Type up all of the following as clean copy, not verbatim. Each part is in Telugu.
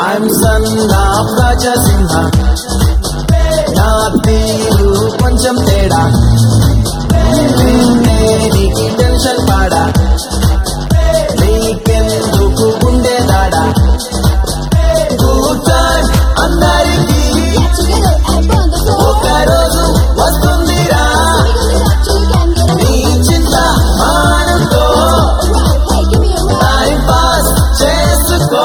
I'm son of Rajasimha. నా తీరు కొంచెం తేడా, నీకి టెన్షన్ పాడా, నీకెందుకు ఉండేదాడా. గుడ్ టైం అందరికీ ఒకరోజు వస్తుందిరా, నీ చింత మానుకో, టైం పాస్ చేసుకో.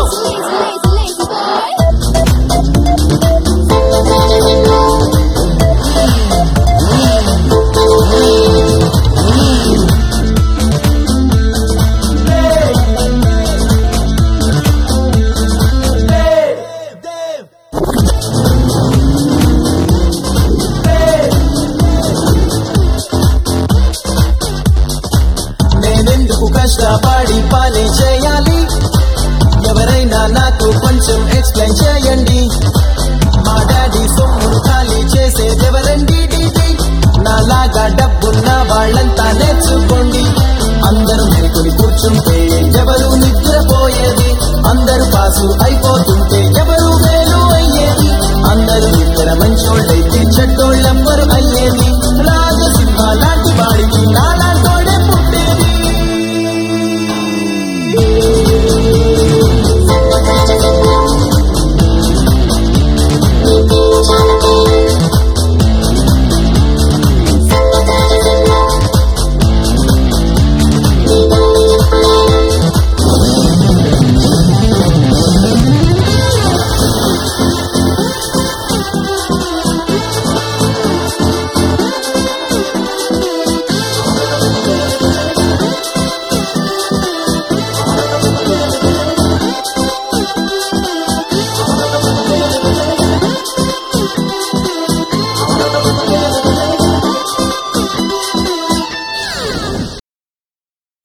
నేనెందుకు కష్టపడి పని చేయాలి, ఎవరైనా నాకు కొంచెం ఎక్స్ప్లెయిన్ చేయండి. మా డాడీ సొమ్ము ఖాళీ చేసేదెవరండి? నాలాగా డబ్బున్న వాళ్ళంతా నేర్చుకోండి. అందరూ మేలుకొని కూర్చుంటే ఎవరు నిద్రపోయేది, అందరూ పాసు అయిపోతుంటే